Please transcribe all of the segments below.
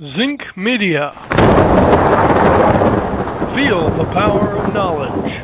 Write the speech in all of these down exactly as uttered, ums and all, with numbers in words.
Zinc Media. Feel the power of knowledge.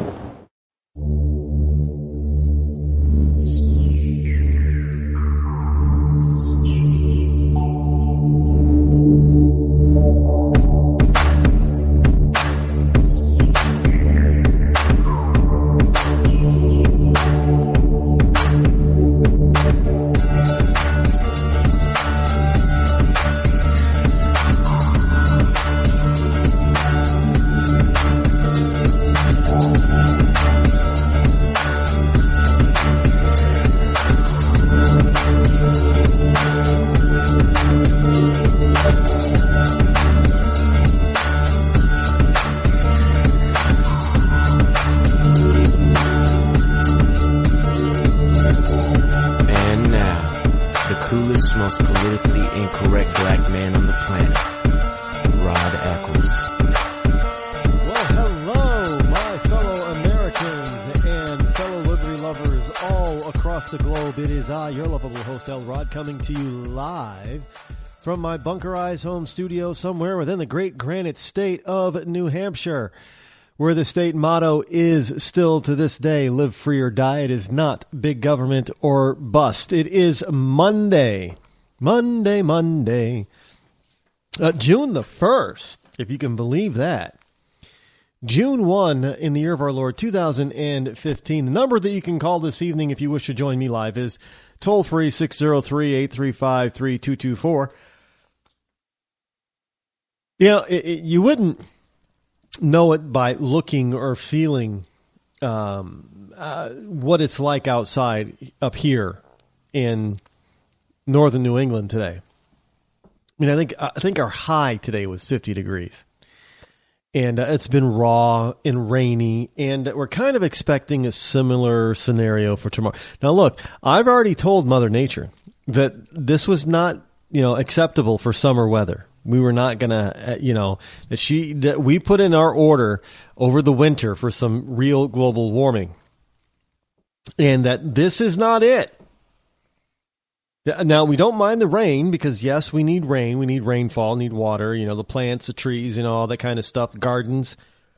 Coming to you live from my bunkerized home studio somewhere within the great granite state of New Hampshire, where the state motto is still to this day, live free or die. It is not big government or bust. It is Monday, Monday, Monday, uh, June the first, if you can believe that. June first in the year of our Lord, two thousand fifteen. The number that you can call this evening if you wish to join me live is toll-free six oh three, eight three five, three two two four. You know, it, it, you wouldn't know it by looking or feeling um, uh, what it's like outside up here in northern New England today. I mean, I think I think our high today was fifty degrees. And uh, it's been raw and rainy, and we're kind of expecting a similar scenario for tomorrow. Now, look, I've already told Mother Nature that this was not, you know, acceptable for summer weather. We were not going to, uh, you know, that she that we put in our order over the winter for some real global warming, and that this is not it. Now, we don't mind the rain because, yes, we need rain. We need rainfall, need water, you know, the plants, the trees, you know, all that kind of stuff, gardens.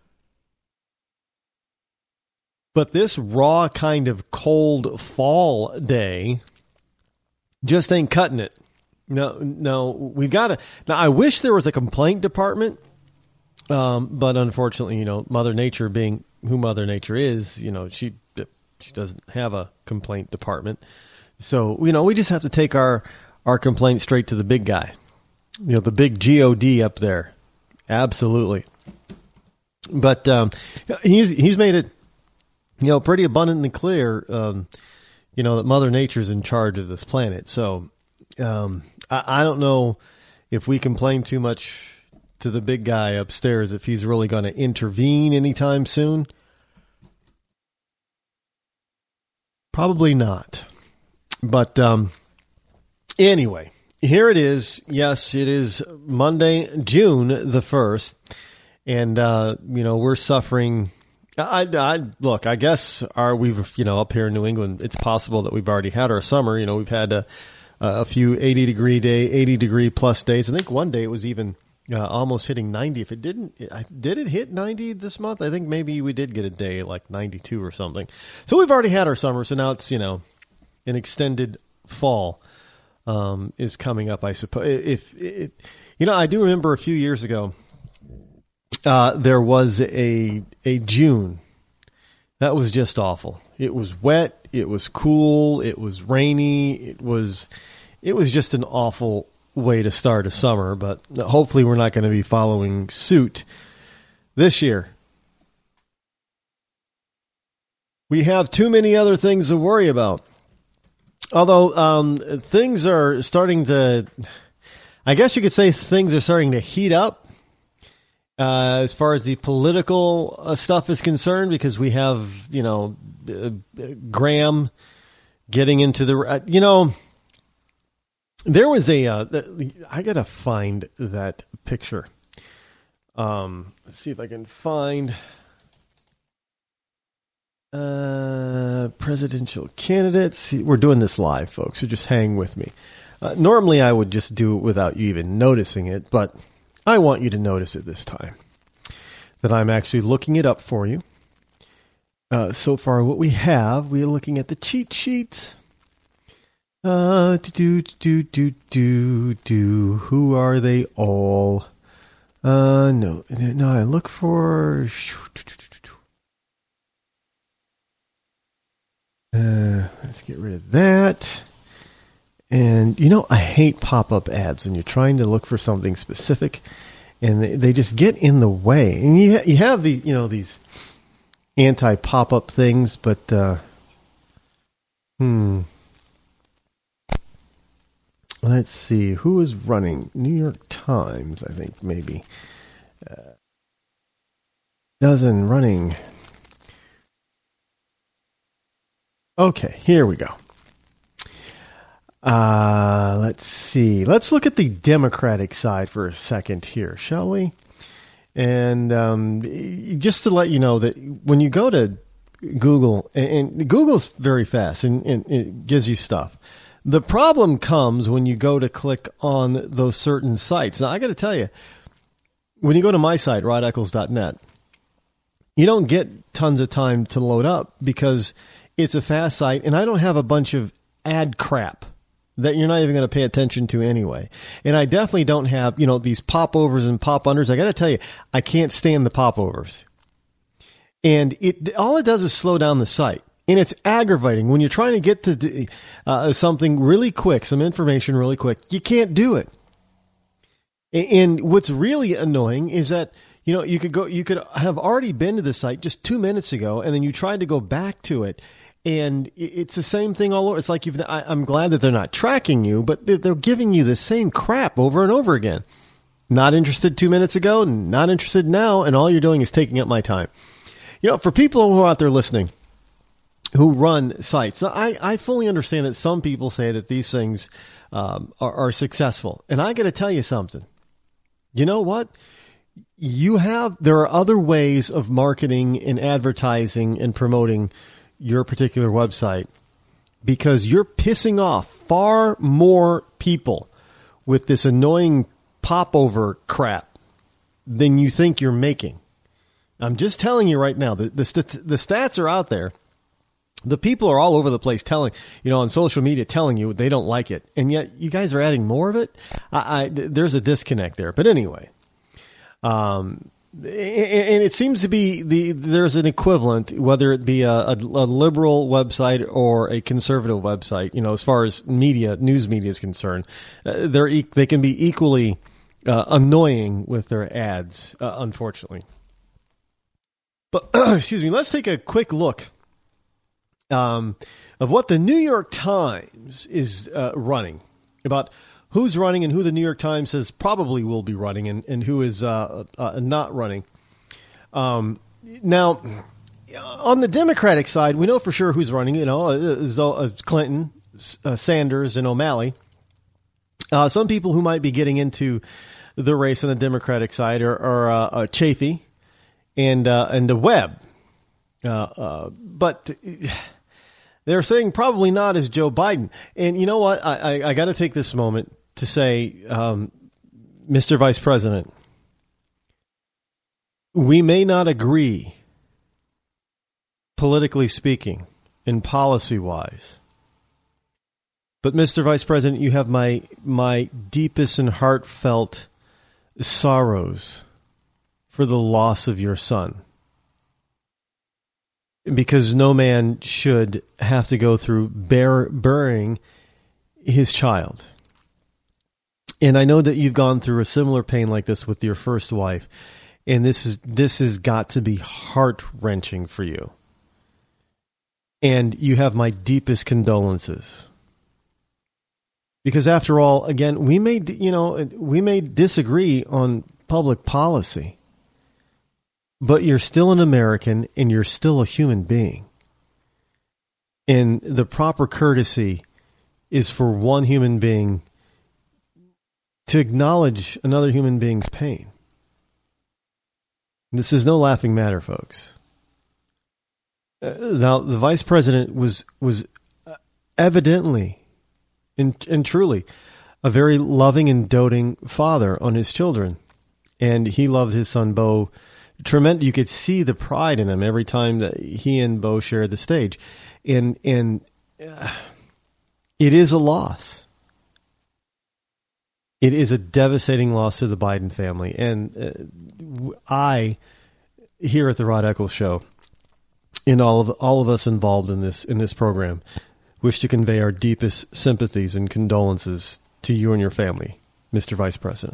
But this raw kind of cold fall day just ain't cutting it. No, no, we've got to. Now, I wish there was a complaint department, um, but unfortunately, you know, Mother Nature being who Mother Nature is, you know, she she doesn't have a complaint department. So, you know, we just have to take our, our complaint straight to the big guy. You know, the big G O D up there. Absolutely. But um, he's he's made it, you know, pretty abundantly clear, um, you know, that Mother Nature's in charge of this planet. So um, I, I don't know if we complain too much to the big guy upstairs, if he's really going to intervene anytime soon. Probably not. But um, anyway, here it is. Yes, it is Monday, June the first. And, uh, you know, we're suffering. I, I, look, I guess are we've, you know, up here in New England, it's possible that we've already had our summer. You know, we've had a, a few eighty degree day, eighty degree plus days. I think one day it was even uh, almost hitting ninety. If it didn't, did it hit ninety this month? I think maybe we did get a day like ninety-two or something. So we've already had our summer. So now it's, you know, an extended fall um, is coming up, I suppose. If it, you know, I do remember a few years ago, uh, there was a a June that was just awful. It was wet, it was cool, it was rainy, it was it was just an awful way to start a summer. But hopefully, we're not going to be following suit this year. We have too many other things to worry about. Although um, things are starting to, I guess you could say things are starting to heat up uh, as far as the political uh, stuff is concerned, because we have, you know, uh, Graham getting into the, uh, you know, there was a, uh, I got to find that picture. Um, let's see if I can find uh, presidential candidates. We're doing this live, folks, so just hang with me. Uh, normally I would just do it without you even noticing it, but I want you to notice it this time. That I'm actually looking it up for you. Uh, so far what we have, we're looking at the cheat sheet. Uh, do, do, do, do, do, who are they all? Uh, no, no, I look for, uh, let's get rid of that. And, you know, I hate pop-up ads when you're trying to look for something specific and they, they just get in the way. And you, ha- you have the, you know, these anti-pop-up things, but, uh, hmm. Let's see, who is running? New York Times, I think, maybe. Uh, dozen running. Okay, here we go. Uh, let's see. Let's look at the Democratic side for a second here, shall we? And um, just to let you know that when you go to Google, and, and Google's very fast, and, and it gives you stuff. The problem comes when you go to click on those certain sites. Now, I got to tell you, when you go to my site, rod eccles dot net, you don't get tons of time to load up because it's a fast site, and I don't have a bunch of ad crap that you're not even going to pay attention to anyway. And I definitely don't have, you know, these popovers and pop unders. I got to tell you, I can't stand the popovers. And it all it does is slow down the site. And it's aggravating when you're trying to get to uh, something really quick, some information really quick. You can't do it. And what's really annoying is that, you know, you could go, you could have already been to the site just two minutes ago, and then you tried to go back to it, and it's the same thing all over. It's like you've. I, I'm glad that they're not tracking you, but they're, they're giving you the same crap over and over again. Not interested two minutes ago, not interested now, and all you're doing is taking up my time. You know, for people who are out there listening, who run sites. I, I fully understand that some people say that these things um, are, are successful. And I got to tell you something. You know what? You have, there are other ways of marketing and advertising and promoting your particular website because you're pissing off far more people with this annoying popover crap than you think you're making. I'm just telling you right now, the, the, st- the stats are out there. The people are all over the place telling, you know, on social media telling you they don't like it. And yet you guys are adding more of it. I, I, there's a disconnect there. But anyway, um, and it seems to be the, there's an equivalent, whether it be a, a, a liberal website or a conservative website, you know, as far as media, news media is concerned, uh, they're, e- they can be equally, uh, annoying with their ads, uh, unfortunately. But, excuse me, let's take a quick look. Um, of what the New York Times is uh, running, about who's running and who the New York Times says probably will be running and, and who is uh, uh, not running. Um, now, on the Democratic side, we know for sure who's running, you know, uh, uh, Clinton, uh, Sanders, and O'Malley. Uh, some people who might be getting into the race on the Democratic side are, are uh, uh, Chafee and, uh, and the Webb. Uh, uh, but... They're saying probably not as Joe Biden. And you know what? I, I, I got to take this moment to say, um, Mister Vice President, we may not agree, politically speaking, and policy-wise. But Mister Vice President, you have my my deepest and heartfelt sorrows for the loss of your son. Because no man should have to go through bur- burying his child. And I know that you've gone through a similar pain like this with your first wife. And this is this has got to be heart-wrenching for you. And you have my deepest condolences. Because after all, again, we may, you know, we may disagree on public policy. But you're still an American, and you're still a human being. And the proper courtesy is for one human being to acknowledge another human being's pain. This is no laughing matter, folks. Uh, now, the vice president was was evidently and, and truly a very loving and doting father on his children. And he loved his son, Bo, tremendous. You could see the pride in him every time that he and Bo shared the stage. And, and uh, it is a loss. It is a devastating loss to the Biden family. And uh, I, here at the Rod Eccles Show, and all of all of us involved in this in this program, wish to convey our deepest sympathies and condolences to you and your family, Mister Vice President.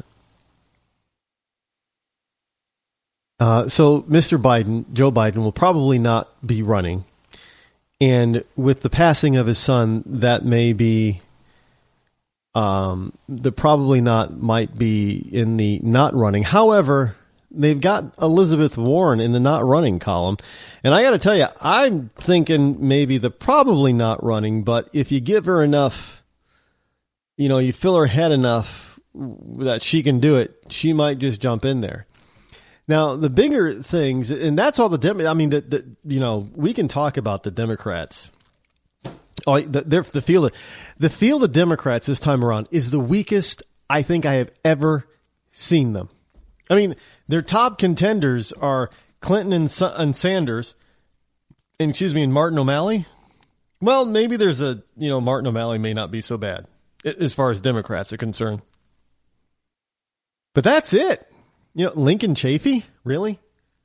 Uh, so Mister Biden, Joe Biden, will probably not be running. And with the passing of his son, that may be, um, the probably not might be in the not running. However, they've got Elizabeth Warren in the not running column. And I got to tell you, I'm thinking maybe the probably not running, but if you give her enough, you know, you fill her head enough that she can do it, she might just jump in there. Now, the bigger things, and that's all the, Dem- I mean, the, the, you know, we can talk about the Democrats. Oh, the, the field, the field of Democrats this time around is the weakest I think I have ever seen them. I mean, their top contenders are Clinton and, and Sanders, and excuse me, and Martin O'Malley. Well, maybe there's a, you know, Martin O'Malley may not be so bad as far as Democrats are concerned. But that's it. You know, Lincoln Chafee, really?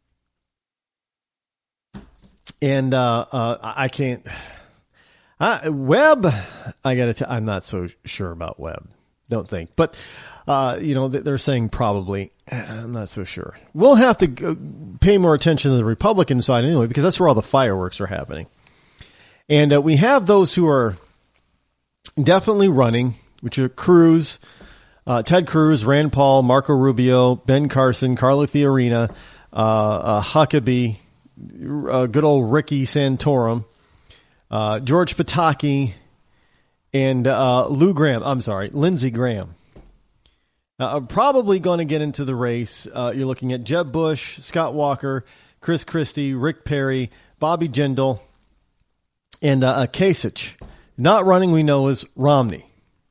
And uh, uh, I can't. Uh, Webb, I got to. I'm not so sure about Webb. Don't think, but uh, you know, they're saying probably. I'm not so sure. We'll have to go pay more attention to the Republican side anyway, because that's where all the fireworks are happening. And uh, we have those who are definitely running, which are Cruz. Uh, Ted Cruz, Rand Paul, Marco Rubio, Ben Carson, Carly Fiorina, uh, uh, Huckabee, uh, good old Ricky Santorum, uh, George Pataki, and uh, Lou Graham. I'm sorry, Lindsey Graham. Uh, probably going to get into the race. Uh, you're looking at Jeb Bush, Scott Walker, Chris Christie, Rick Perry, Bobby Jindal, and uh, Kasich. Not running, we know, is Romney.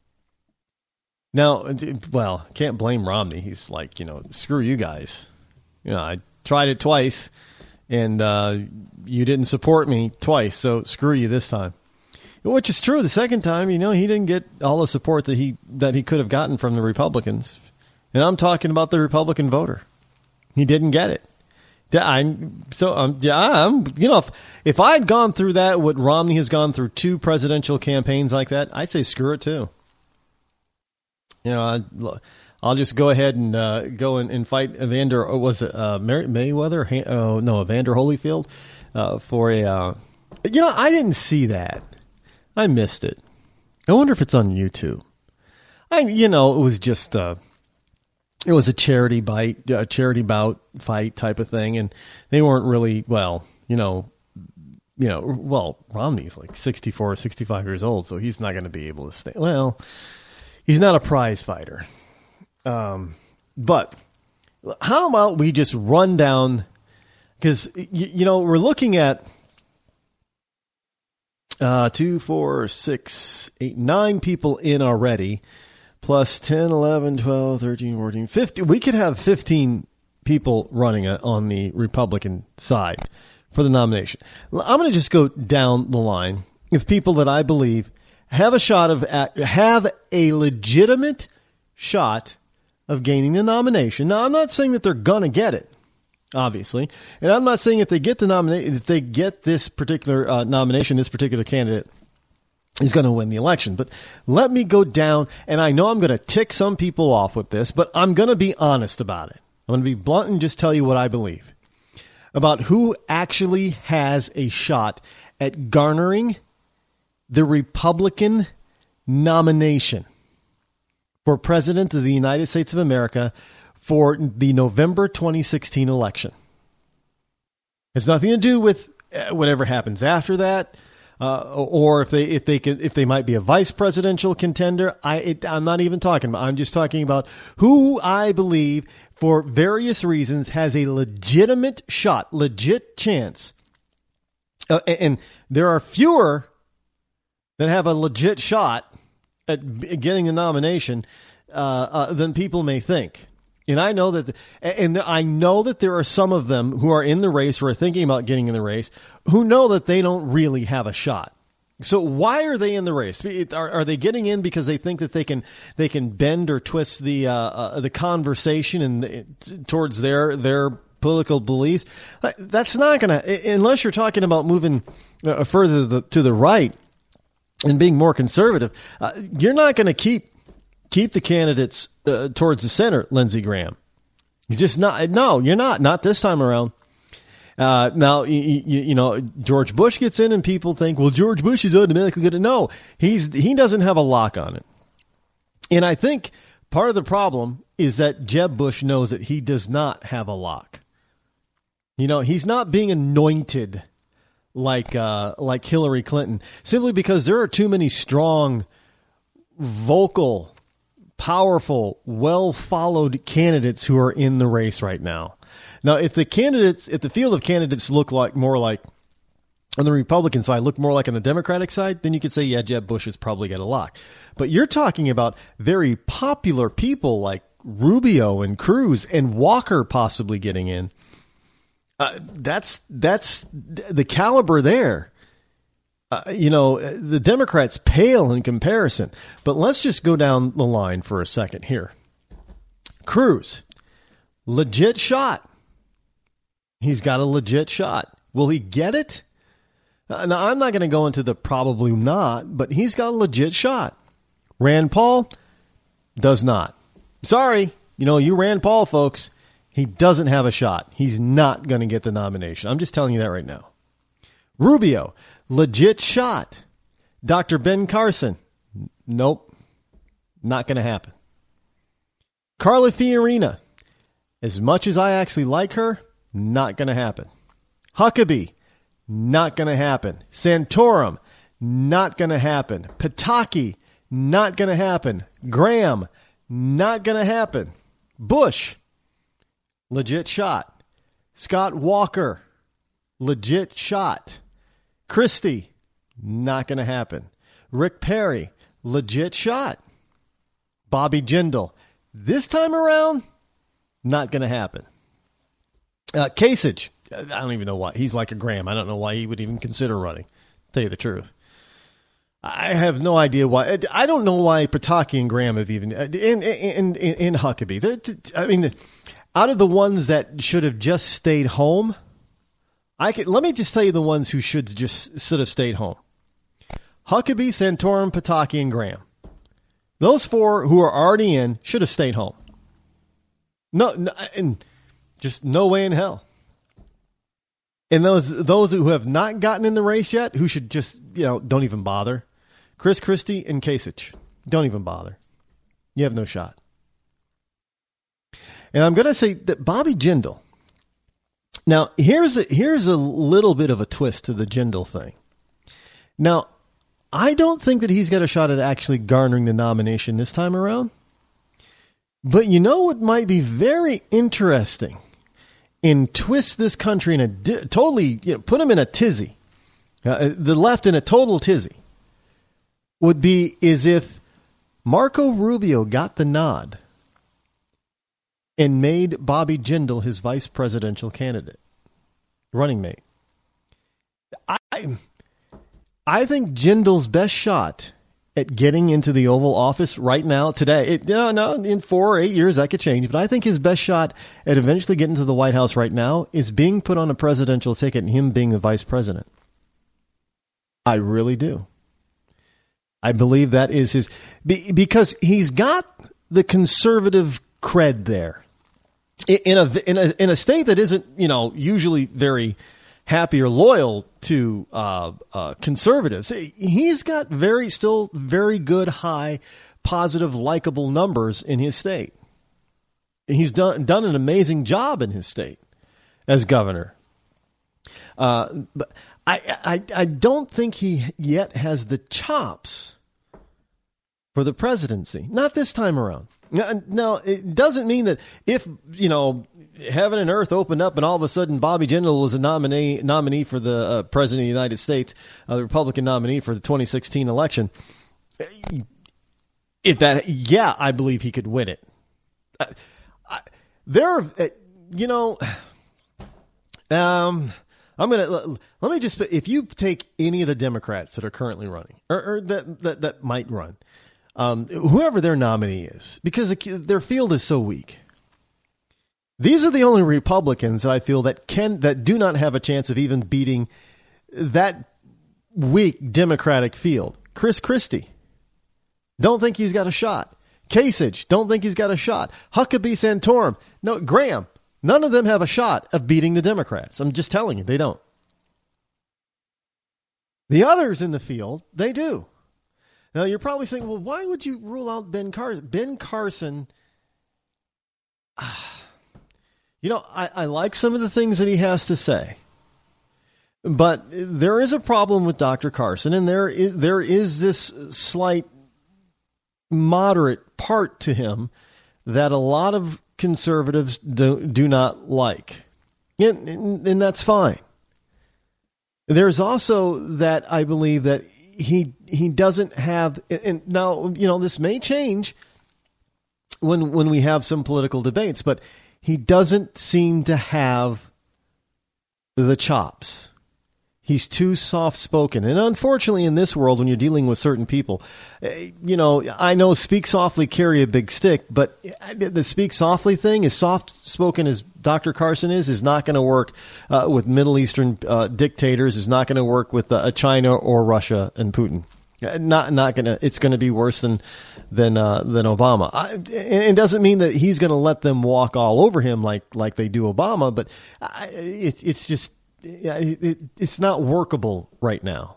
Now, well, can't blame Romney. He's like, you know, screw you guys. You know, I tried it twice, and uh, you didn't support me twice, so screw you this time. Which is true. The second time, you know, he didn't get all the support that he that he could have gotten from the Republicans. And I'm talking about the Republican voter. He didn't get it. Yeah, I'm so um, yeah, I'm you know, if if I'd gone through that, what Romney has gone through, two presidential campaigns like that, I'd say screw it too. You know, I, I'll just go ahead and uh, go and, and fight Evander. Or was it uh, May- Mayweather? Oh no, Evander Holyfield uh, for a. Uh, you know, I didn't see that. I missed it. I wonder if it's on YouTube. I, you know, it was just uh, it was a charity bite, a charity bout fight type of thing, and they weren't really well. You know, you know, well, Romney's like sixty-four or sixty-five years old, so he's not going to be able to stay. Well. He's not a prize fighter. Um, but how about we just run down, because, you, you know, we're looking at uh, two, four, six, eight, nine people in already, plus ten, eleven, twelve, thirteen, fourteen, fifteen. We could have fifteen people running on the Republican side for the nomination. I'm going to just go down the line of people that I believe have a shot of, have a legitimate shot of gaining the nomination. Now, I'm not saying that they're going to get it, obviously. And I'm not saying if they get the nomination, if they get this particular uh, nomination, this particular candidate is going to win the election. But let me go down, and I know I'm going to tick some people off with this, but I'm going to be honest about it. I'm going to be blunt and just tell you what I believe about who actually has a shot at garnering the Republican nomination for President of the United States of America for the November twenty sixteen election. It's nothing to do with whatever happens after that, uh, or if they if they can if they might be a vice presidential contender. I it, I'm not even talking about. I'm just talking about who I believe, for various reasons, has a legitimate shot, legit chance. Uh, and there are fewer that have a legit shot at b- getting the nomination uh, uh, than people may think. And I know that, and I know that there are some of them who are in the race, who are thinking about getting in the race, who know that they don't really have a shot. So why are they in the race? Are, are they getting in because they think that they can they can bend or twist the uh, uh, the conversation and towards their their political beliefs? That's not going to, unless you're talking about moving uh, further to the, to the right and being more conservative. Uh, you're not going to keep. Keep the candidates uh, towards the center, Lindsey Graham. You're just not. No, you're not. Not this time around. Uh, now, you, you, you know, George Bush gets in and people think, well, George Bush is automatically going to. No, he's, he doesn't have a lock on it. And I think part of the problem is that Jeb Bush knows that he does not have a lock. You know, he's not being anointed like, uh, like Hillary Clinton simply because there are too many strong, vocal, powerful, well-followed candidates who are in the race right now. Now, if the candidates, if the field of candidates look like more like on the Republican side, look more like on the Democratic side, then you could say, yeah, Jeb Bush has probably got a lock. But you're talking about very popular people like Rubio and Cruz and Walker possibly getting in. Uh, that's that's the caliber there. Uh, you know, the Democrats pale in comparison, but let's just go down the line for a second here. Cruz, legit shot. He's got a legit shot. Will he get it? Uh, now, I'm not going to go into the probably not, but he's got a legit shot. Rand Paul does not. Sorry. You know, you Rand Paul folks, he doesn't have a shot. He's not going to get the nomination. I'm just telling you that right now. Rubio, legit shot. Doctor Ben Carson, nope, not going to happen. Carla Fiorina, as much as I actually like her, not going to happen. Huckabee, not going to happen. Santorum, not going to happen. Pataki, not going to happen. Graham, not going to happen. Bush, legit shot. Scott Walker, legit shot. Christie, not going to happen. Rick Perry, legit shot. Bobby Jindal, this time around, not going to happen. Uh, Kasich, I don't even know why. He's like a Graham. I don't know why he would even consider running, to tell you the truth. I have no idea why. I don't know why Pataki and Graham have even, in, in, in, in Huckabee. They're, I mean, out of the ones that should have just stayed home, I can, let me just tell you the ones who should just should have stayed home. Huckabee, Santorum, Pataki, and Graham. Those four who are already in should have stayed home. No, no and just no way in hell. And those those who have not gotten in the race yet, who should just, you know, don't even bother. Chris Christie and Kasich. Don't even bother. You have no shot. And I'm going to say that Bobby Jindal. Now, here's a, here's a little bit of a twist to the Jindal thing. Now, I don't think that he's got a shot at actually garnering the nomination this time around. But you know what might be very interesting and twist this country in a di- totally, you know, put him in a tizzy, uh, the left in a total tizzy, would be is if Marco Rubio got the nod and made Bobby Jindal his vice presidential candidate, running mate. I, I think Jindal's best shot at getting into the Oval Office right now, today, it, no, no, in four or eight years that could change, but I think his best shot at eventually getting to the White House right now is being put on a presidential ticket and him being the vice president. I really do. I believe that is his, because he's got the conservative cred there. In a, in a, in a state that isn't, you know, usually very happy or loyal to, uh, uh, conservatives, he's got very, still very good, high, positive, likable numbers in his state. He's done, done an amazing job in his state as governor. Uh, but I, I, I don't think he yet has the chops for the presidency. Not this time around. Now, it doesn't mean that if, you know, heaven and earth opened up and all of a sudden Bobby Jindal was a nominee nominee for the uh, president of the United States, uh, the Republican nominee for the twenty sixteen election, If that, yeah, I believe he could win it. Uh, I, there, are, uh, you know, um, I'm gonna let, let me just. If you take any of the Democrats that are currently running, or, or that, that that might run, um, whoever their nominee is, because their field is so weak. These are the only Republicans that I feel that can that do not have a chance of even beating that weak Democratic field. Chris Christie. Don't think he's got a shot. Kasich, don't think he's got a shot. Huckabee Santorum, no, Graham, none of them have a shot of beating the Democrats. I'm just telling you, they don't. The others in the field, they do. Now, you're probably thinking, well, why would you rule out Ben Carson? Ben Carson, you know, I, I like some of the things that he has to say. But there is a problem with Doctor Carson, and there is there is this slight moderate part to him that a lot of conservatives do, do not like. And, and, and that's fine. There's also that I believe that he he doesn't have, and now, you know, this may change when when we have some political debates, but he doesn't seem to have the chops. He's too soft-spoken. And unfortunately, in this world, when you're dealing with certain people, you know, I know speak softly, carry a big stick, but the speak softly thing, as soft-spoken as Doctor Carson is, is not going to work uh, with Middle Eastern uh, dictators, is not going to work with uh, China or Russia and Putin. Not, not gonna. It's going to be worse than, than, uh, than Obama. I, and it doesn't mean that he's going to let them walk all over him like, like they do Obama, but I, it, it's just, Yeah, it, it, it's not workable right now.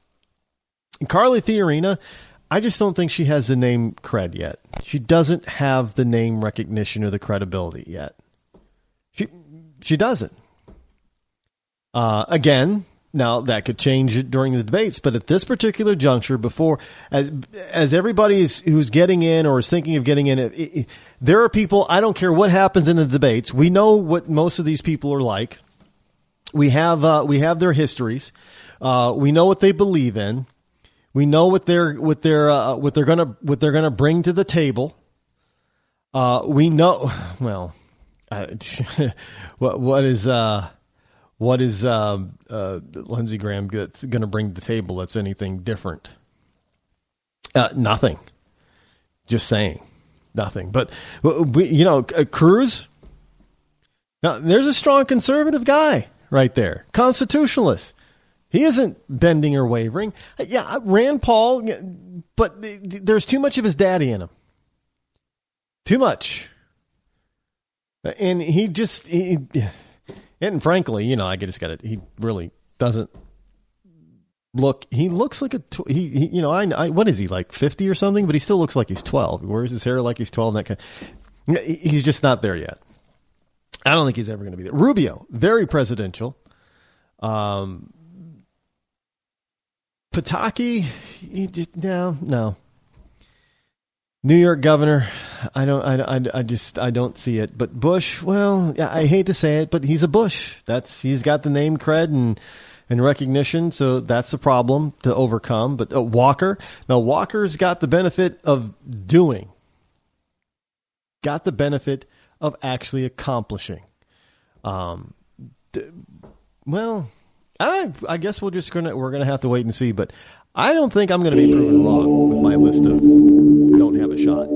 Carly Fiorina, I just don't think she has the name cred yet. She doesn't have the name recognition or the credibility yet. She she doesn't. Uh, again, now that could change during the debates, but at this particular juncture, before as as everybody is, who's getting in or is thinking of getting in, it, it, there are people. I don't care what happens in the debates. We know what most of these people are like. We have uh, we have their histories. Uh, we know what they believe in. We know what they're what they're uh, what they're gonna what they're gonna bring to the table. Uh, we know well. Uh, what what is uh, what is uh, uh, Lindsey Graham going to bring to the table that's anything different? Uh, nothing. Just saying, nothing. But we, you know, uh, Cruz. Now there's a strong conservative guy. Right there. Constitutionalist. He isn't bending or wavering. Yeah, Rand Paul, but there's too much of his daddy in him. Too much. And he just, he, and frankly, you know, I just got it. He really doesn't look, he looks like a, he, he you know, I, I, what is he, like fifty or something? But he still looks like he's twelve. He wears his hair like he's twelve and that kind of, he's just not there yet. I don't think he's ever going to be there. Rubio, very presidential. Um, Pataki, he did, no, no. New York governor, I don't, I, I, I just, I don't see it. But Bush, well, yeah, I hate to say it, but he's a Bush. That's, he's got the name cred and, and recognition, so that's a problem to overcome. But uh, Walker, now Walker's got the benefit of doing. Got the benefit of actually accomplishing. Um, d- well, I I guess we're just gonna we're gonna have to wait and see. But I don't think I'm gonna be proven wrong with my list of don't have a shot.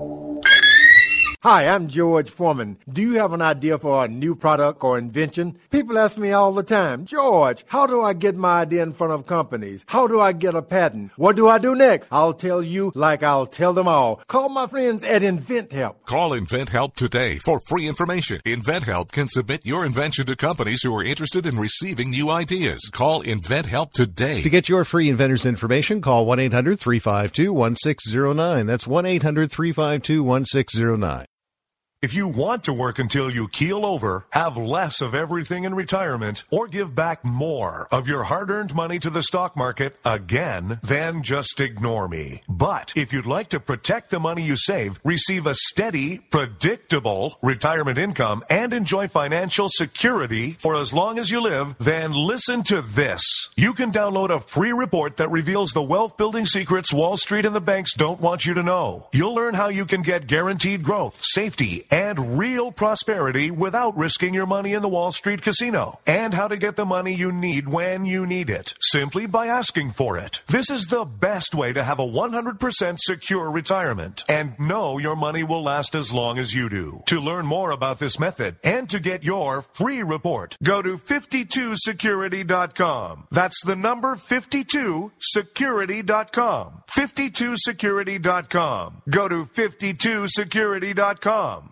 Hi, I'm George Foreman. Do you have an idea for a new product or invention? People ask me all the time, George, how do I get my idea in front of companies? How do I get a patent? What do I do next? I'll tell you like I'll tell them all. Call my friends at InventHelp. Call InventHelp today for free information. InventHelp can submit your invention to companies who are interested in receiving new ideas. Call InventHelp today. To get your free inventor's information, call one eight hundred three five two one six zero nine. That's one eight hundred three five two one six zero nine. If you want to work until you keel over, have less of everything in retirement, or give back more of your hard-earned money to the stock market again, then just ignore me. But if you'd like to protect the money you save, receive a steady, predictable retirement income, and enjoy financial security for as long as you live, then listen to this. You can download a free report that reveals the wealth-building secrets Wall Street and the banks don't want you to know. You'll learn how you can get guaranteed growth, safety, and real prosperity without risking your money in the Wall Street casino, and how to get the money you need when you need it, simply by asking for it. This is the best way to have a one hundred percent secure retirement and know your money will last as long as you do. To learn more about this method and to get your free report, go to fifty-two security dot com. That's the number fifty-two security dot com. fifty-two security dot com. Go to fifty-two security dot com.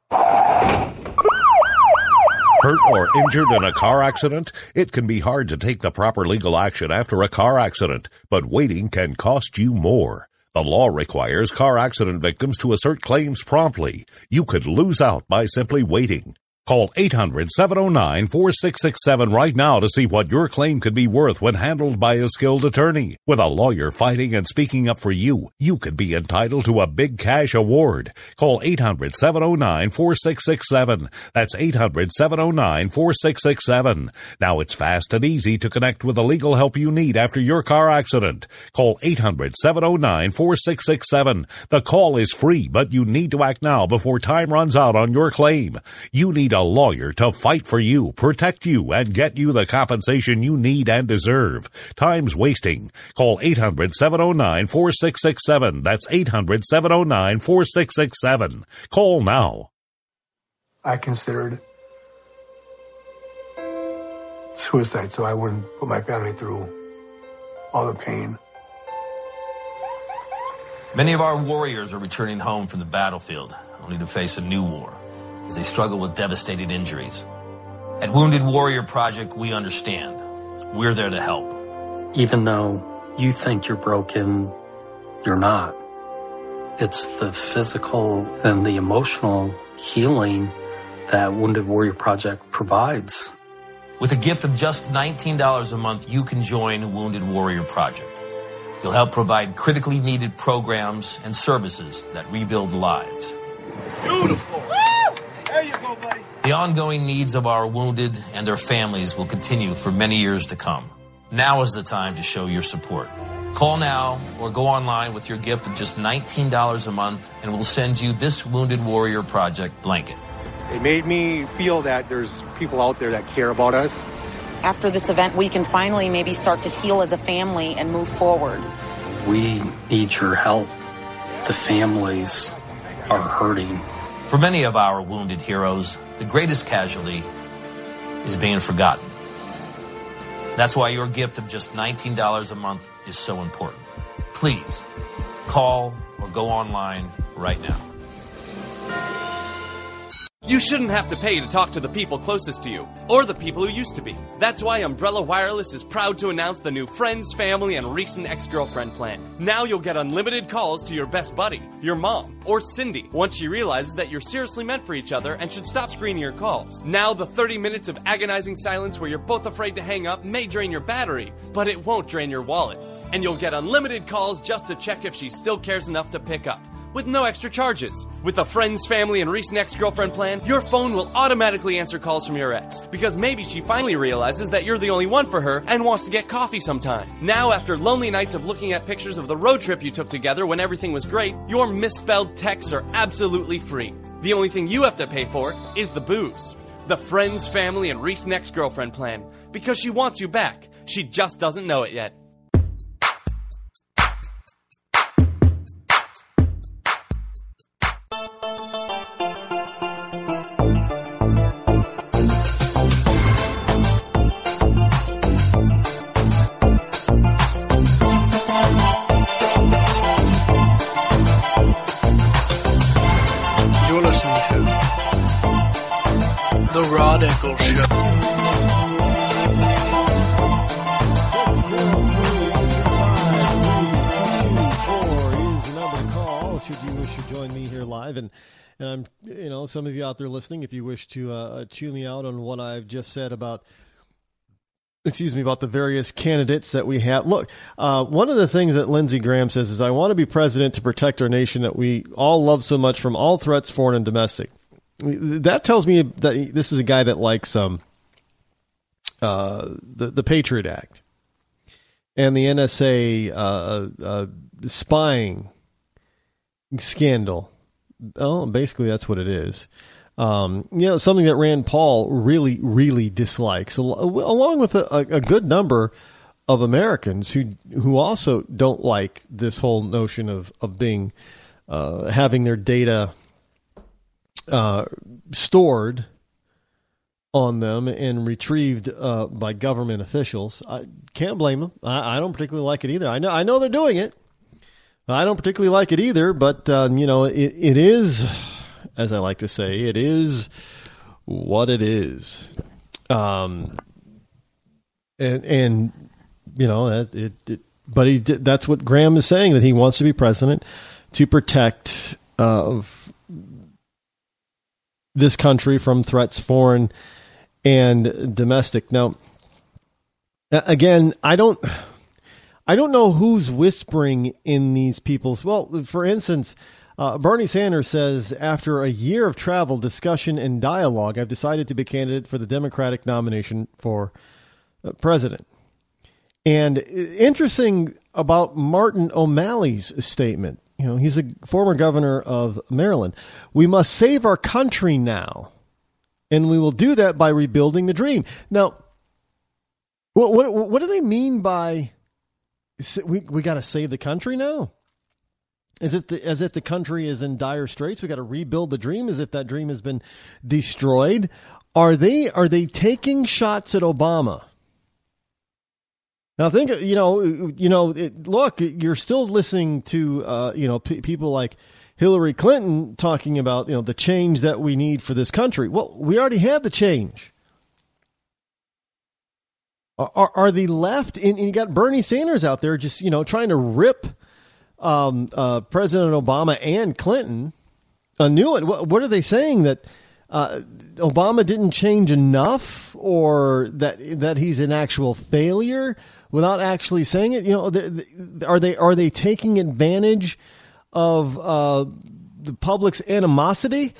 Hurt or injured in a car accident? It can be hard to take the proper legal action after a car accident, but waiting can cost you more. The law requires car accident victims to assert claims promptly. You could lose out by simply waiting. Call eight hundred, seven oh nine, four six six seven right now to see what your claim could be worth when handled by a skilled attorney. With a lawyer fighting and speaking up for you, you could be entitled to a big cash award. Call eight hundred, seven oh nine, four six six seven. That's eight hundred, seven oh nine, four six six seven. Now it's fast and easy to connect with the legal help you need after your car accident. Call eight hundred, seven oh nine, four six six seven. The call is free, but you need to act now before time runs out on your claim. You need a lawyer to fight for you, protect you, and get you the compensation you need and deserve. Time's wasting. Call eight hundred, seven oh nine, four six six seven. That's eight hundred, seven oh nine, four six six seven. Call now. I considered suicide so I wouldn't put my family through all the pain. Many of our warriors are returning home from the battlefield, only to face a new war as they struggle with devastating injuries. At Wounded Warrior Project, we understand. We're there to help. Even though you think you're broken, you're not. It's the physical and the emotional healing that Wounded Warrior Project provides. With a gift of just nineteen dollars a month, you can join Wounded Warrior Project. You'll help provide critically needed programs and services that rebuild lives. Beautiful. There you go, buddy. The ongoing needs of our wounded and their families will continue for many years to come. Now is the time to show your support. Call now or go online with your gift of just nineteen dollars a month and we'll send you this Wounded Warrior Project blanket. It made me feel that there's people out there that care about us. After this event, we can finally maybe start to heal as a family and move forward. We need your help. The families are hurting. For many of our wounded heroes, the greatest casualty is being forgotten. That's why your gift of just nineteen dollars a month is so important. Please, call or go online right now. You shouldn't have to pay to talk to the people closest to you, or the people who used to be. That's why Umbrella Wireless is proud to announce the new Friends, Family, and Recent Ex-Girlfriend plan. Now you'll get unlimited calls to your best buddy, your mom, or Cindy, once she realizes that you're seriously meant for each other and should stop screening your calls. Now the thirty minutes of agonizing silence where you're both afraid to hang up may drain your battery, but it won't drain your wallet. And you'll get unlimited calls just to check if she still cares enough to pick up, with no extra charges. With the Friends, Family, and Recent Ex-Girlfriend plan, your phone will automatically answer calls from your ex, because maybe she finally realizes that you're the only one for her and wants to get coffee sometime. Now, after lonely nights of looking at pictures of the road trip you took together when everything was great, your misspelled texts are absolutely free. The only thing you have to pay for is the booze. The Friends, Family, and Recent Ex-Girlfriend plan, because she wants you back. She just doesn't know it yet. Eccles Show. And I'm, you know, some of you out there listening, if you wish to uh, chew me out on what I've just said about, excuse me, about the various candidates that we have. Look, uh, one of the things that Lindsey Graham says is, I want to be president to protect our nation that we all love so much from all threats, foreign and domestic. That tells me that this is a guy that likes um, uh, the, the Patriot Act and the N S A uh, uh, spying scandal. Oh, basically that's what it is. Um, you know, something that Rand Paul really, really dislikes, along with a, a good number of Americans who who also don't like this whole notion of of being uh, having their data uh, stored on them and retrieved uh, by government officials. I can't blame them. I, I don't particularly like it either. I know I know they're doing it. I don't particularly like it either, but uh, you know, it, it is, as I like to say, it is what it is. Um, and and you know, it, it, it but he did, that's what Graham is saying, that he wants to be president to protect uh, this country from threats, foreign and domestic. Now, again, I don't. I don't know who's whispering in these people's. Well, for instance, uh, Bernie Sanders says, after a year of travel, discussion, and dialogue, I've decided to be candidate for the Democratic nomination for uh, president. And interesting about Martin O'Malley's statement. You know, he's a former governor of Maryland. We must save our country now, and we will do that by rebuilding the dream. Now, what what, what do they mean by? We we got to save the country now, as if the as if the country is in dire straits. We got to rebuild the dream, as if that dream has been destroyed. Are they are they taking shots at Obama? Now think, you know, you know. It, look, you're still listening to uh, you know p- people like Hillary Clinton talking about, you know, the change that we need for this country. Well, we already had the change. Are, are the left, and you got Bernie Sanders out there just, you know, trying to rip um, uh, President Obama and Clinton a new one. What, what are they saying? That uh, Obama didn't change enough, or that that he's an actual failure without actually saying it? You know, they, they, are they are they taking advantage of uh, the public's animosity?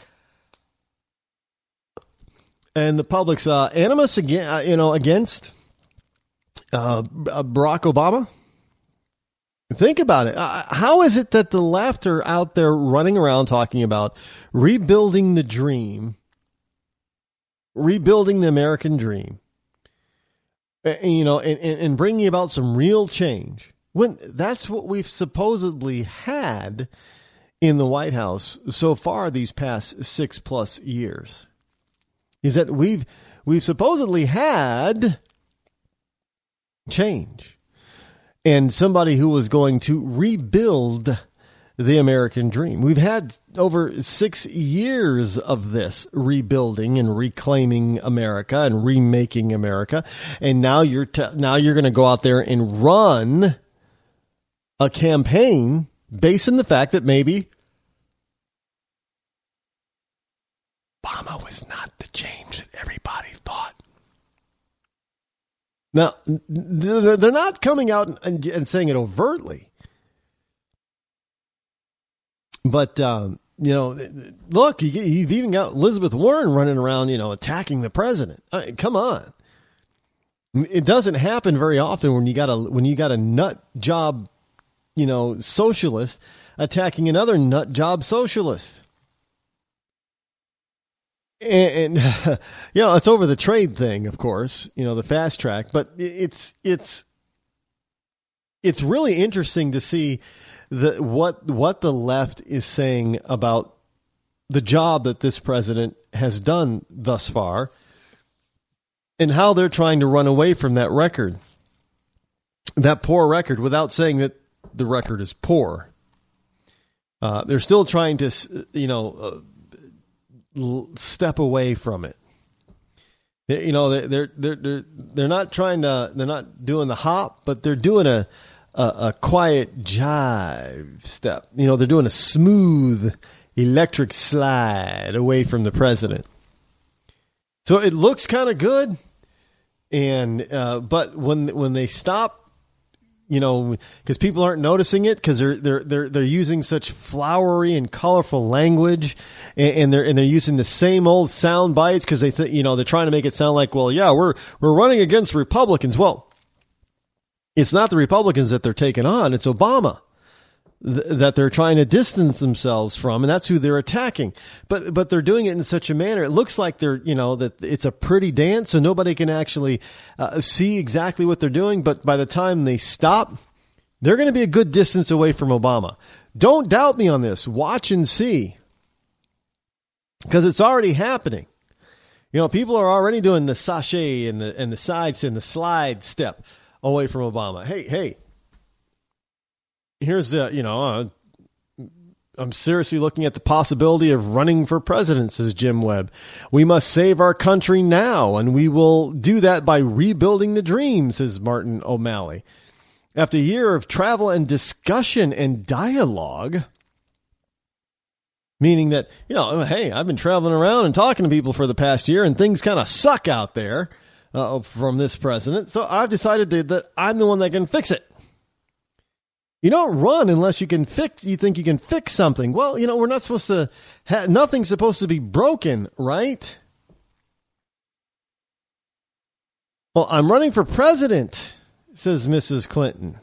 And the public's uh, animus again, uh, you know, against Uh, Barack Obama? Think about it. Uh, how is it that the left are out there running around talking about rebuilding the dream, rebuilding the American dream, uh, you know, and, and, and bringing about some real change, when that's what we've supposedly had in the White House so far these past six plus years? Is that we've we've supposedly had change, and somebody who was going to rebuild the American dream. We've had over six years of this rebuilding and reclaiming America and remaking America, and now you're t- now you're going to go out there and run a campaign based on the fact that maybe Obama was not the change that everybody thought. Now, they're not coming out and, and saying it overtly. But, um, you know, look, you've even got Elizabeth Warren running around, you know, attacking the president. I mean, come on. It doesn't happen very often when you got a when you got a nut job, you know, socialist attacking another nut job socialist. And, and you know, it's over the trade thing, of course, you know, the fast track, but it's, it's, it's really interesting to see the, what, what the left is saying about the job that this president has done thus far and how they're trying to run away from that record, that poor record, without saying that the record is poor. Uh, they're still trying to, you know, uh, step away from it. You know, they're they're they're they're not trying to, they're not doing the hop, but they're doing a a, a quiet jive step. You know, they're doing a smooth electric slide away from the president. So it looks kind of good, and uh, but when when they stop, you know, because people aren't noticing it because they're they're they're they're using such flowery and colorful language, and, and they're and they're using the same old sound bites because they th- you know they're trying to make it sound like, well, yeah, we're we're running against Republicans. Well, it's not the Republicans that they're taking on; it's Obama th- that they're trying to distance themselves from, and that's who they're attacking. But but they're doing it in such a manner. It looks like they're you know that it's a pretty dance, so nobody can actually uh, see exactly what they're doing. But by the time they stop, they're going to be a good distance away from Obama. Don't doubt me on this. Watch and see, because it's already happening. You know, people are already doing the sachet and the and the sides and the slide step away from Obama. Hey, hey. Here's the, you know, uh, I'm seriously looking at the possibility of running for president, says Jim Webb. We must save our country now, and we will do that by rebuilding the dream, says Martin O'Malley. After a year of travel and discussion and dialogue, meaning that, you know, hey, I've been traveling around and talking to people for the past year, and things kind of suck out there uh, from this president, so I've decided that, that I'm the one that can fix it. You don't run unless you can fix, you think you can fix something. Well, you know, we're not supposed to, ha- nothing's supposed to be broken, right? Well, I'm running for president, says Missus Clinton.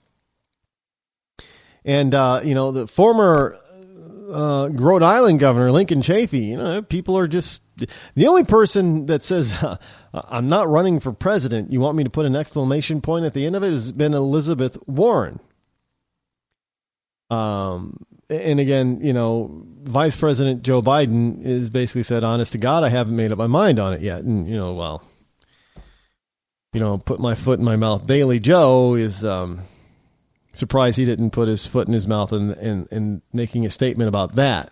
And, uh, you know, the former uh, Rhode Island governor, Lincoln Chafee, you know, people are just, the only person that says, uh, I'm not running for president, you want me to put an exclamation point at the end of it, has been Elizabeth Warren. Um, and again, you know, Vice President Joe Biden is basically said, honest to God, I haven't made up my mind on it yet. And, you know, well, you know, put my foot in my mouth. Bailey Joe is, um, surprised he didn't put his foot in his mouth and, and, and making a statement about that.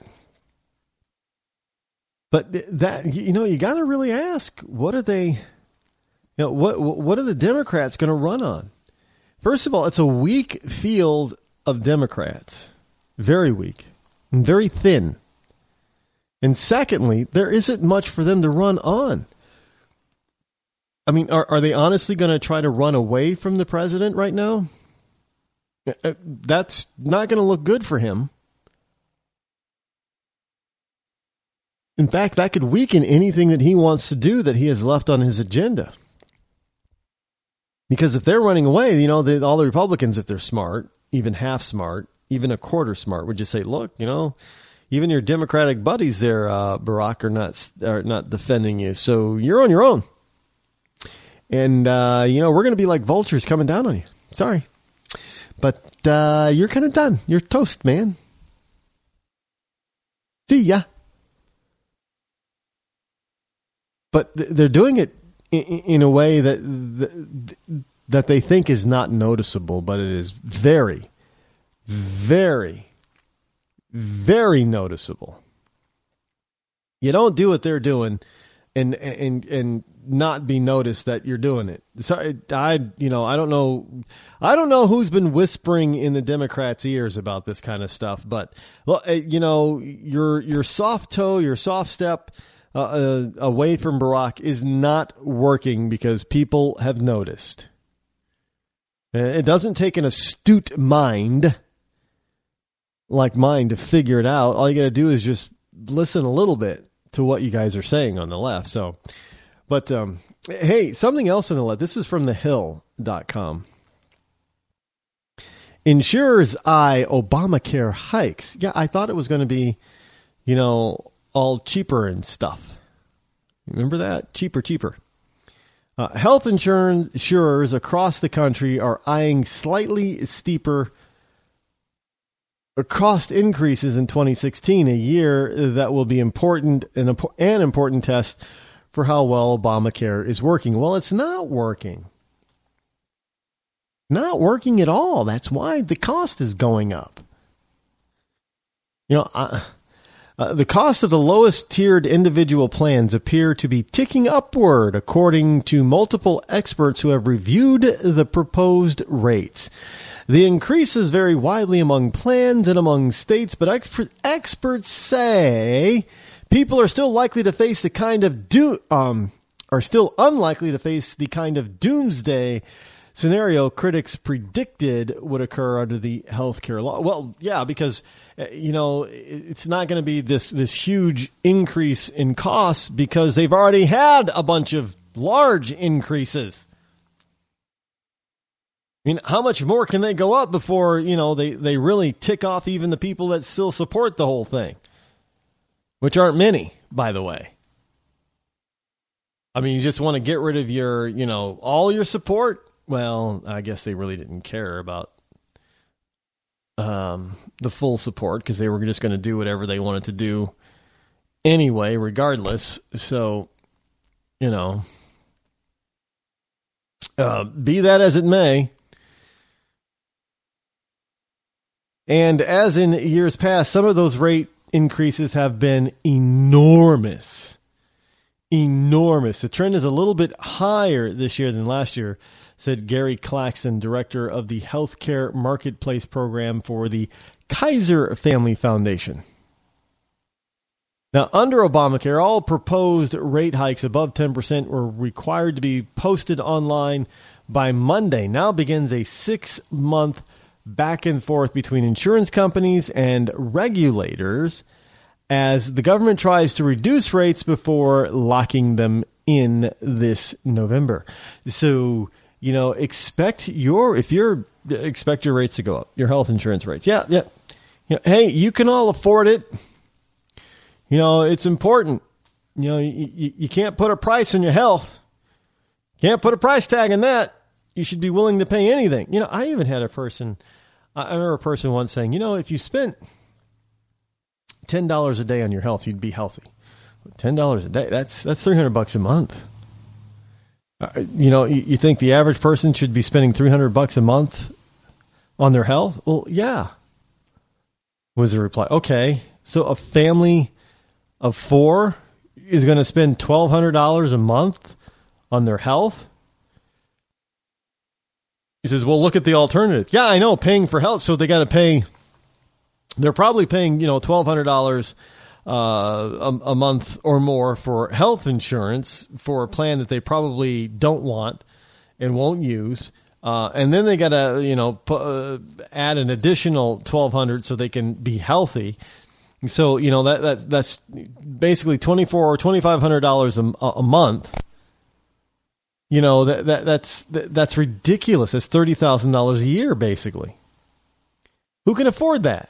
But that, you know, you got to really ask, what are they, you know, what, what are the Democrats going to run on? First of all, it's a weak field of Democrats, very weak and very thin. And secondly, there isn't much for them to run on. I mean, are are they honestly going to try to run away from the president right now? That's not going to look good for him. In fact, that could weaken anything that he wants to do that he has left on his agenda. Because if they're running away, you know, the, all the Republicans, if they're smart, even half smart, even a quarter smart, would just say, look, you know, even your Democratic buddies there, uh, Barack, are not are not defending you. So you're on your own. And, uh, you know, we're going to be like vultures coming down on you. Sorry. But uh, you're kind of done. You're toast, man. See ya. But th- they're doing it in, in a way that th- that they think is not noticeable, but it is very, very, very noticeable. You don't do what they're doing and and and not be noticed that you're doing it. So I, you know, I don't know, I don't know who's been whispering in the Democrats' ears about this kind of stuff, but well, you know, your your soft toe, your soft step uh, uh, away from Barack is not working because people have noticed. It doesn't take an astute mind like mine to figure it out. All you got to do is just listen a little bit to what you guys are saying on the left. So, but um, hey, something else on the left. This is from the hill dot com. Insurers eye Obamacare hikes. Yeah, I thought it was going to be, you know, all cheaper and stuff. Remember that? Cheaper, cheaper. Uh, health insurance insurers across the country are eyeing slightly steeper cost increases in twenty sixteen, a year that will be important an, an important test for how well Obamacare is working. Well, it's not working. Not working at all. That's why the cost is going up. You know, I, Uh, the cost of the lowest tiered individual plans appear to be ticking upward, according to multiple experts who have reviewed the proposed rates. The increases vary widely among plans and among states, but exper- experts say people are still likely to face the kind of do um are still unlikely to face the kind of doomsday scenario critics predicted would occur under the healthcare law. Well, yeah, because you know it's not going to be this this huge increase in costs because they've already had a bunch of large increases. I mean, how much more can they go up before, you know, they, they really tick off even the people that still support the whole thing? Which aren't many, by the way. I mean, you just want to get rid of your, you know, all your support? Well, I guess they really didn't care about um, the full support because they were just going to do whatever they wanted to do anyway, regardless. So, you know, uh, be that as it may. And as in years past, some of those rate increases have been enormous. Enormous. The trend is a little bit higher this year than last year, said Gary Claxton, director of the Healthcare Marketplace Program for the Kaiser Family Foundation. Now, under Obamacare, all proposed rate hikes above ten percent were required to be posted online by Monday. Now begins a six-month back and forth between insurance companies and regulators as the government tries to reduce rates before locking them in this November. So, you know, expect your, if you're, expect your rates to go up, your health insurance rates. Yeah, yeah. You know, hey, you can all afford it. You know, it's important. You know, you, you, you can't put a price on your health. Can't put a price tag on that. You should be willing to pay anything. You know, I even had a person, I remember a person once saying, you know, if you spent ten dollars a day on your health, you'd be healthy. ten dollars a day, that's that's three hundred bucks a month. Uh, you know, you, you think the average person should be spending three hundred bucks a month on their health? Well, yeah, was the reply. Okay, so a family of four is going to spend twelve hundred dollars a month on their health? He says, well, look at the alternative. Yeah, I know, paying for health. So they got to pay, they're probably paying, you know, twelve hundred dollars uh, a, a month or more for health insurance for a plan that they probably don't want and won't use. Uh, and then they got to, you know, pu- uh, add an additional twelve hundred dollars so they can be healthy. So, you know, that, that that's basically twenty-four hundred or twenty-five hundred dollars a, a month. You know, that, that that's that, that's ridiculous. That's thirty thousand dollars a year, basically. Who can afford that?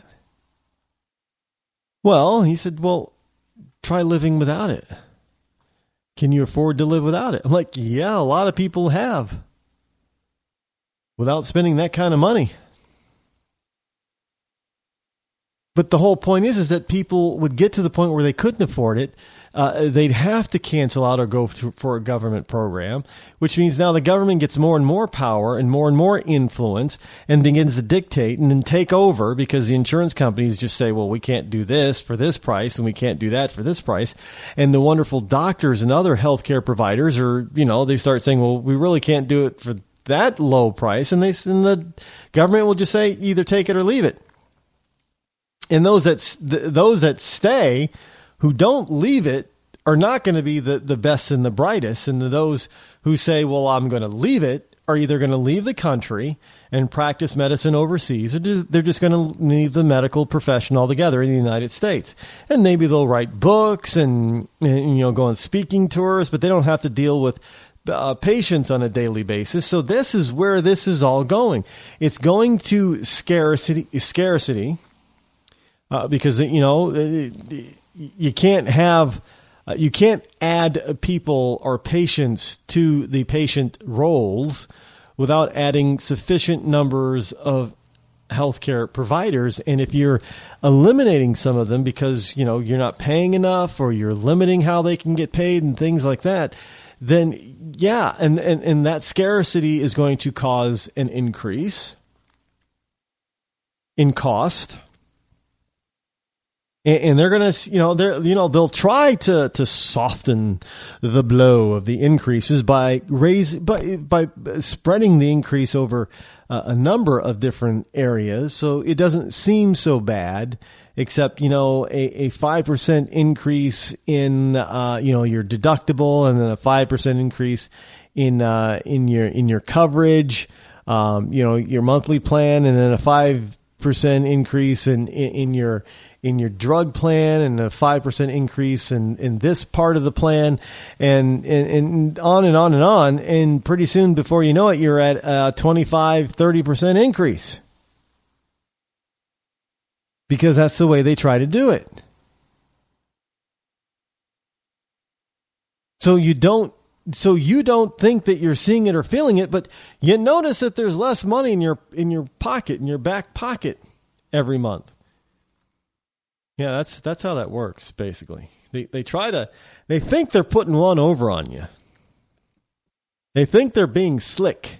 Well, he said, well, try living without it. Can you afford to live without it? I'm like, yeah, a lot of people have. Without spending that kind of money. But the whole point is, is that people would get to the point where they couldn't afford it. Uh, they'd have to cancel out or go to, for a government program, which means now the government gets more and more power and more and more influence and begins to dictate and then take over because the insurance companies just say, well, we can't do this for this price and we can't do that for this price. And the wonderful doctors and other healthcare providers are, you know, they start saying, well, we really can't do it for that low price. And they, and the government will just say, either take it or leave it. And those that, those that stay, who don't leave it, are not going to be the, the best and the brightest. And those who say, well, I'm going to leave it, are either going to leave the country and practice medicine overseas, or they're just going to leave the medical profession altogether in the United States. And maybe they'll write books and, and you know, go on speaking tours, but they don't have to deal with uh, patients on a daily basis. So this is where this is all going. It's going to scarcity, scarcity, uh, because, you know, you can't have, uh, you can't add people or patients to the patient roles without adding sufficient numbers of healthcare providers. And if you're eliminating some of them because, you know, you're not paying enough or you're limiting how they can get paid and things like that, then yeah, and, and, and that scarcity is going to cause an increase in cost. And, and they're going to, you know, they're, you know, they'll try to, to soften the blow of the increases by raise, by, by spreading the increase over uh, a number of different areas. So it doesn't seem so bad, except, you know, a, a five percent increase in, uh, you know, your deductible, and then a five percent increase in, uh, in your, in your coverage, um, you know, your monthly plan, and then a five percent increase in, in, in your, in your drug plan, and a five percent increase in, in this part of the plan, and, and, and on and on and on. And pretty soon, before you know it, you're at a twenty-five, thirty percent increase. Because that's the way they try to do it. So you don't, so you don't think that you're seeing it or feeling it, but you notice that there's less money in your, in your pocket, in your back pocket every month. Yeah, that's, that's how that works, basically. They, they try to, they think they're putting one over on you. They think they're being slick.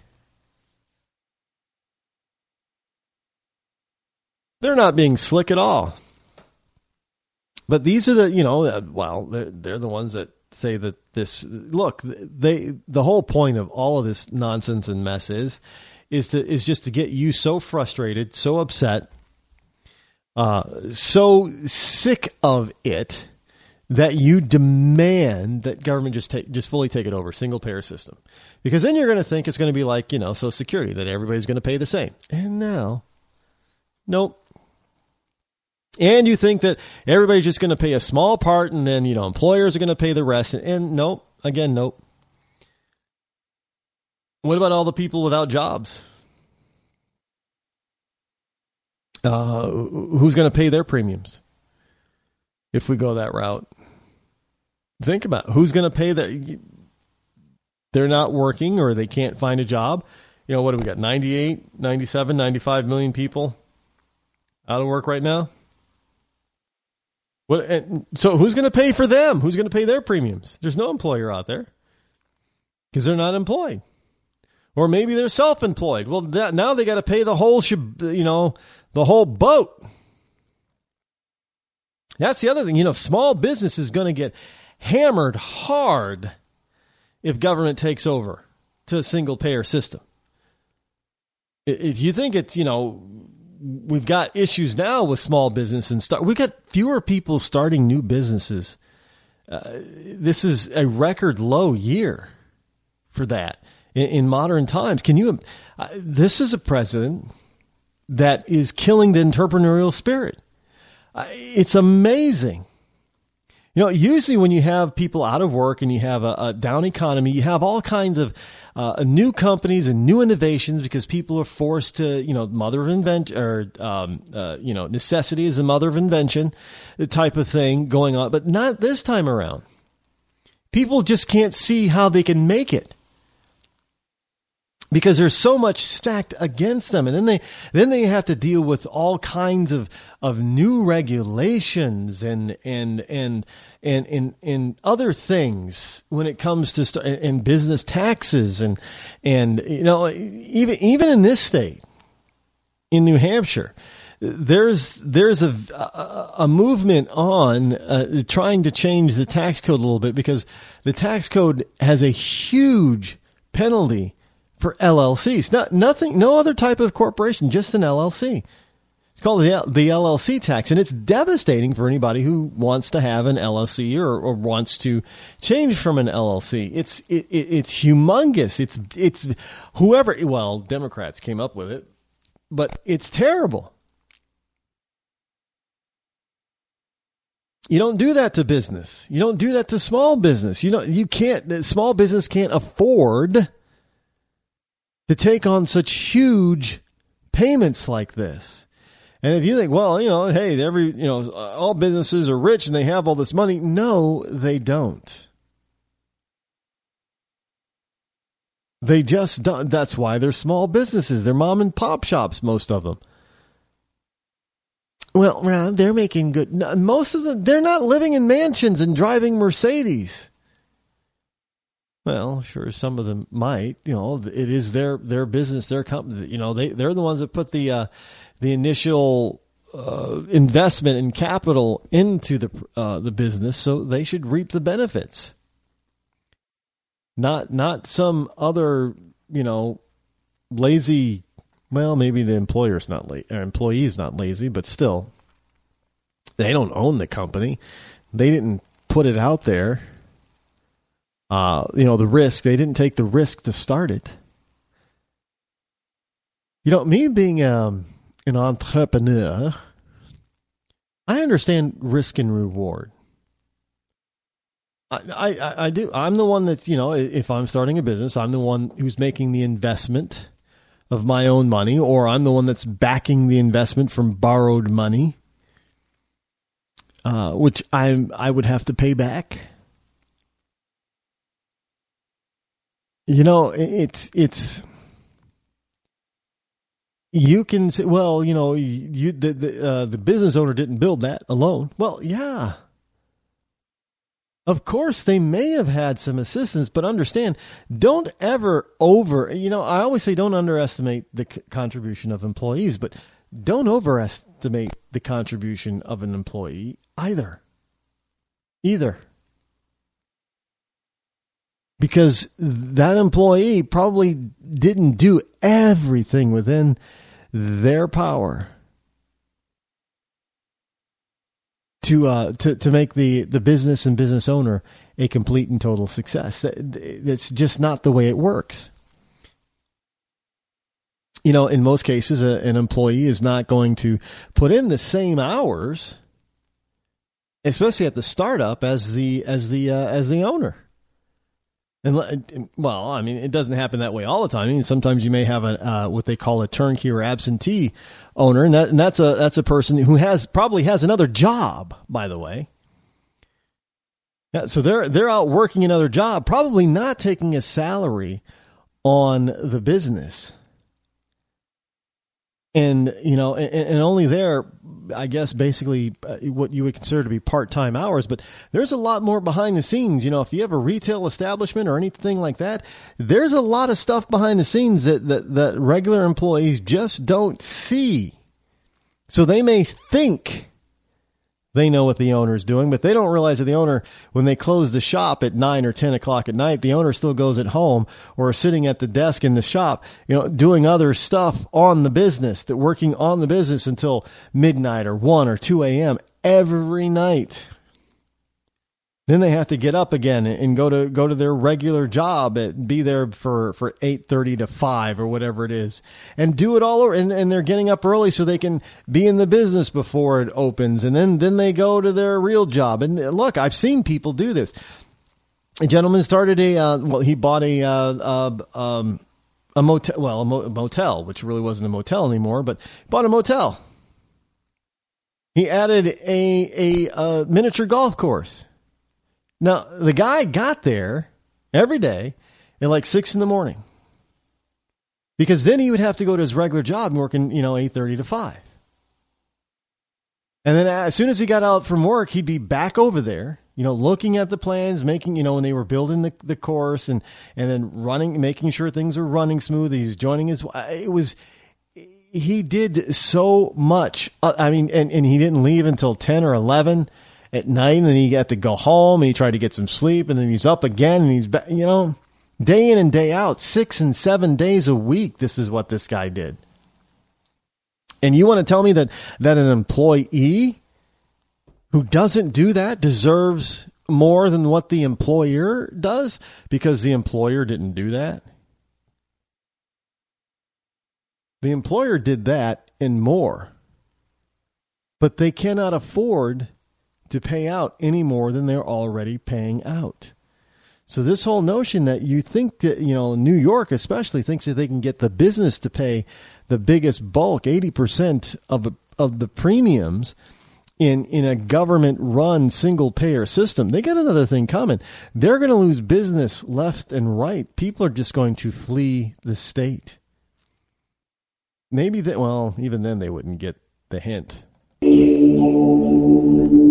They're not being slick at all. But these are the, you know, well, they're, they're the ones that say that this, look, they, the whole point of all of this nonsense and mess is, is to, is just to get you so frustrated, so upset, uh, so sick of it that you demand that government just take, just fully take it over, single payer system. Because then you're going to think it's going to be like, you know, Social Security, that everybody's going to pay the same. And now, nope. And you think that everybody's just going to pay a small part, and then, you know, employers are going to pay the rest. And, and nope, again, nope. What about all the people without jobs? Uh, who's going to pay their premiums if we go that route? Think about it. Who's going to pay that? They're not working, or they can't find a job. You know, what do we got? ninety-eight, ninety-seven, ninety-five million people out of work right now. What, and so who's going to pay for them? Who's going to pay their premiums? There's no employer out there because they're not employed. Or maybe they're self-employed. Well, that, now they got to pay the whole, you know, the whole boat. That's the other thing. You know, small business is going to get hammered hard if government takes over to a single payer system. If you think it's, you know, we've got issues now with small business and start. We've got fewer people starting new businesses. Uh, this is a record low year for that in, in modern times. Can you? Uh, this is a president that is killing the entrepreneurial spirit. Uh, it's amazing. You know, usually when you have people out of work and you have a, a down economy, you have all kinds of uh, new companies and new innovations because people are forced to, you know, mother of invention, or, um, uh, you know, necessity is the mother of invention, the type of thing going on. But not this time around. People just can't see how they can make it because there's so much stacked against them. And then they, then they have to deal with all kinds of, of new regulations and, and, and, and, and, and other things when it comes to, st- and business taxes and, and, you know, even, even in this state, in New Hampshire, there's, there's a, a, a movement on, uh, trying to change the tax code a little bit because the tax code has a huge penalty for L L Cs. Not, nothing, no other type of corporation, just an L L C. It's called the, the L L C tax, and it's devastating for anybody who wants to have an L L C or, or wants to change from an L L C. It's, it, it, it's humongous. It's, it's whoever, well, Democrats came up with it, but it's terrible. You don't do that to business. You don't do that to small business. You know, you can't, small business can't afford to take on such huge payments like this. And if you think, well, you know, hey, every, you know, all businesses are rich and they have all this money. No, they don't. They just don't. That's why they're small businesses. They're mom and pop shops, most of them. Well, they're making good. Most of them, they're not living in mansions and driving Mercedes. Well, sure, some of them might. You know, it is their their business, their company. You know, they they're the ones that put the uh, the initial uh, investment and capital into the uh, the business, so they should reap the benefits. Not not some other, you know, lazy. Well, maybe the employer's not la- or employee's not lazy, but still, they don't own the company. They didn't put it out there. Uh, you know, the risk. They didn't take the risk to start it. You know, me being um, an entrepreneur, I understand risk and reward. I, I, I do. I'm the one that, you know, if I'm starting a business, I'm the one who's making the investment of my own money, or I'm the one that's backing the investment from borrowed money, uh, which I I would have to pay back. You know, it's it's. You can say, well, you know, you the the, uh, the business owner didn't build that alone. Well, yeah. Of course, they may have had some assistance, but understand, don't ever over, you know, I always say don't underestimate the c- contribution of employees, but don't overestimate the contribution of an employee either. Either. Because that employee probably didn't do everything within their power to uh, to to make the, the business and business owner a complete and total success. That, that's just not the way it works. You know, in most cases, a, an employee is not going to put in the same hours, especially at the startup, as the as the uh, as the owner. And well, I mean, it doesn't happen that way all the time. I mean, sometimes you may have a uh, what they call a turnkey or absentee owner, and that and that's a that's a person who has probably has another job, by the way. Yeah, so they're they're out working another job, probably not taking a salary on the business. And, you know, and, and only there, I guess, basically uh, what you would consider to be part-time hours. But there's a lot more behind the scenes. You know, if you have a retail establishment or anything like that, there's a lot of stuff behind the scenes that, that, that regular employees just don't see. So they may think they know what the owner is doing, but they don't realize that the owner, when they close the shop at nine or ten o'clock at night, the owner still goes at home or sitting at the desk in the shop, you know, doing other stuff on the business, that working on the business until midnight or one or two a.m. every night. Then they have to get up again and go to go to their regular job, and be there for, for eight thirty to five or whatever it is, and do it all over. And, and they're getting up early so they can be in the business before it opens. And then, then they go to their real job. And look, I've seen people do this. A gentleman started a, uh, well, he bought a, uh, uh, um, a motel, well, a, mo- a motel, which really wasn't a motel anymore, but bought a motel. He added a, a, uh, miniature golf course. Now, the guy got there every day at like six in the morning, because then he would have to go to his regular job and working, you know, eight thirty to five. And then as soon as he got out from work, he'd be back over there, you know, looking at the plans, making, you know, when they were building the, the course, and, and then running, making sure things were running smooth. He was joining his, it was, he did so much. I mean, and, and he didn't leave until ten or eleven. At night, and then he got to go home, and he tried to get some sleep, and then he's up again, and he's back, you know, day in and day out, six and seven days a week. This is what this guy did. And you want to tell me that, that an employee who doesn't do that deserves more than what the employer does because the employer didn't do that? The employer did that and more, but they cannot afford to pay out any more than they're already paying out. So this whole notion that you think that, you know, New York especially thinks that they can get the business to pay the biggest bulk, eighty percent of of the premiums in, in a government-run single-payer system. They got another thing coming. They're going to lose business left and right. People are just going to flee the state. Maybe that, well, even then they wouldn't get the hint.